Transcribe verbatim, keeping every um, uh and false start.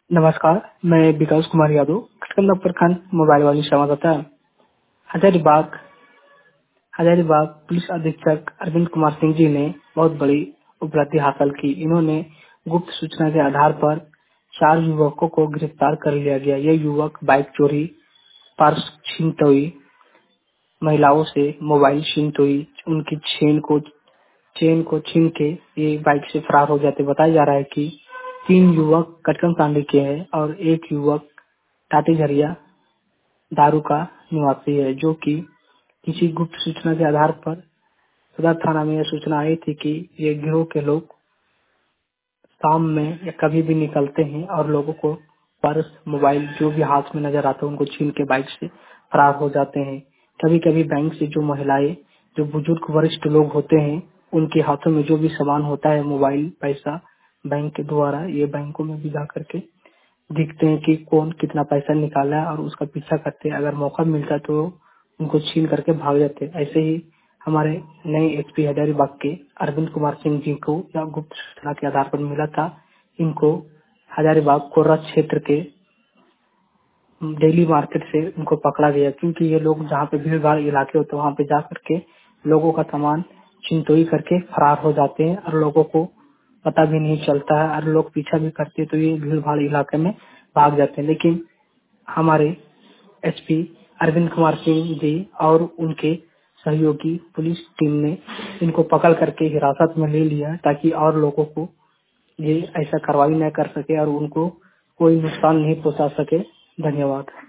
नमस्कार, मैं विकास कुमार यादव खटकल प्रखंड मोबाइल वाली संवाददाता हजारीबाग हजारीबाग पुलिस अधीक्षक अरविंद कुमार सिंह जी ने बहुत बड़ी उपलब्धि हासिल की। इन्होंने गुप्त सूचना के आधार पर चार युवकों को गिरफ्तार कर लिया गया। ये युवक बाइक चोरी, पर्स छीनतोई, महिलाओं से मोबाइल छीनतोई, उनकी चेन को चेन को छीन के ये बाइक से फरार हो जाते। बताया जा रहा है कि तीन युवक कटकम कांडी के हैं और एक युवक टाटी झरिया दारू का निवासी है, जो कि किसी गुप्त सूचना के आधार पर सदर थाना में यह सूचना आई थी कि ये गिरोह के लोग शाम में या कभी भी निकलते हैं और लोगों को पर्स, मोबाइल जो भी हाथ में नजर आता है उनको छीन के बाइक से फरार हो जाते हैं। कभी कभी बैंक से जो महिलाएं, जो बुजुर्ग वरिष्ठ लोग होते हैं, उनके हाथों में जो भी सामान होता है, मोबाइल, पैसा, बैंक के द्वारा ये बैंकों में भी जा करके देखते हैं कि कौन कितना पैसा निकाला है और उसका पीछा करते हैं। अगर मौका मिलता है तो उनको छीन करके भाग जाते हैं। ऐसे ही हमारे नए एसपी हजारीबाग के अरविंद कुमार सिंह जी को या गुप्त सूचना के आधार पर मिला था। इनको हजारीबाग कोर्रा क्षेत्र के डेली मार्केट से उनको पकड़ा गया, क्योंकि ये लोग जहाँ पे भीड़ भाड़ इलाके होते हैं वहाँ पे जा करके लोगों का सामान छिनतोई करके फरार हो जाते हैं और लोगों को पता भी नहीं चलता है। और लोग पीछा भी करते हैं तो ये भीड़ भाड़ इलाके में भाग जाते हैं। लेकिन हमारे एसपी अरविंद कुमार सिंह जी और उनके सहयोगी पुलिस टीम ने इनको पकड़ करके हिरासत में ले लिया, ताकि और लोगों को ये ऐसा कार्रवाई न कर सके और उनको कोई नुकसान नहीं पहुंचा सके। धन्यवाद।